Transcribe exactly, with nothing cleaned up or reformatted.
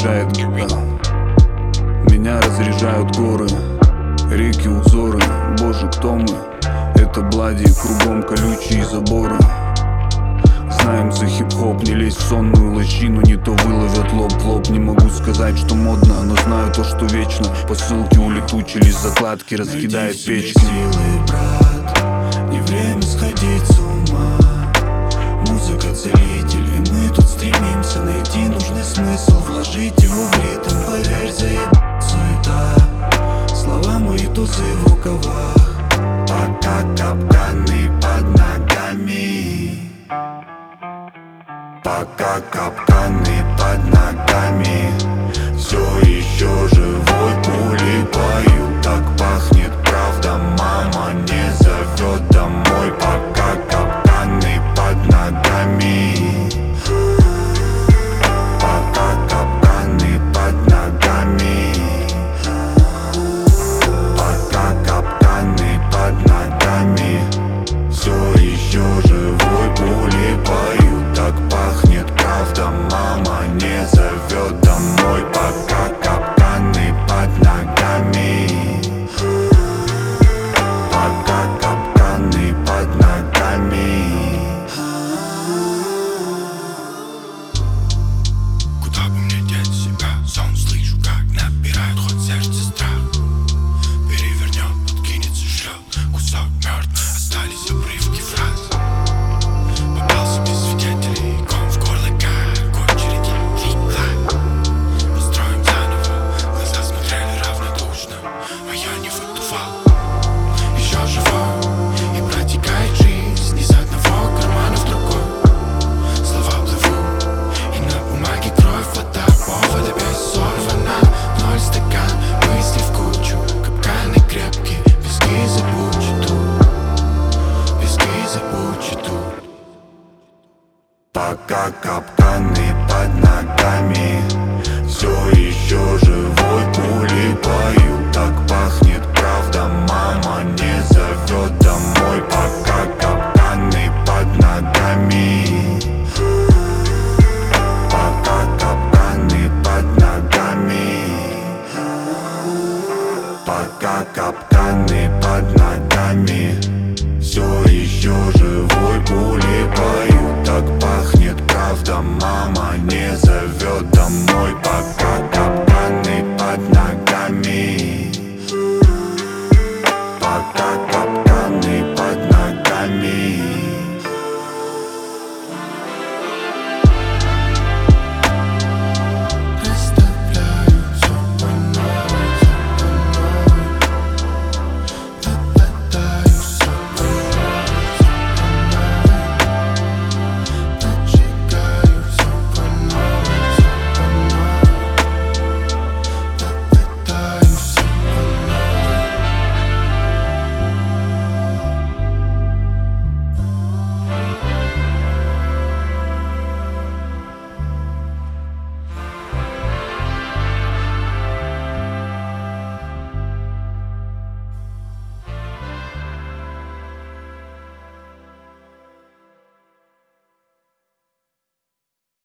разряжает гига. Меня разряжают горы, реки, узоры. Боже, кто мы? Это блади, кругом колючие заборы. Знаем за хип-хоп, не лезь в сонную лощину, не то выловят лоб в лоб. Не могу сказать, что модно, но знаю то, что вечно. Посылки улетучились, закладки раскидает печки. Силы, брат, не время сходить с ума. Музыка целитель, и мы тут стремимся найти нужный смысл, вложить его в ритм. Поверь, заеб суета, слова мои тузы в рукавах, пока капканы под ногами. Пока капканы под ногами, все еще живой пулей пою. Так пахнет правда, мама не зовет домой. Пока капканы под ногами, пока капканы под ногами, пока капканы под ногами, все еще живой пулей пою. Так пахнет правда, мама не зовет домой. Пока капканы под ногами, пока капканы под ногами. Куда бы мне деть себя? Сон слышу, как набирает ход сердце страх. Перевернет, подкинет, сожрет кусок мертв. Остались обрывки фраз. Попался без свидетелей, ком в горле, как очереди клик-клак. Построим заново, глаза смотрели равнодушно, а я не выдувал. Еще живой, и протекает жизнь из одного кармана в другой. Слова плывут, и на бумаге кровь, вода, повод опять сорвана. Ноль стакан, мысли в кучу, капканы крепкие, пески забучи тут, пески забучи тут. Пока капканы под ногами, все еще живой пулей пою. Так пахнет правда, мама не зовет домой. Пока капканы под ногами, пока капканы под ногами, пока капканы под ногами, все еще живой пулей пою. Так пахнет правда, мама не зовет домой. Пока капканы под ногами, пока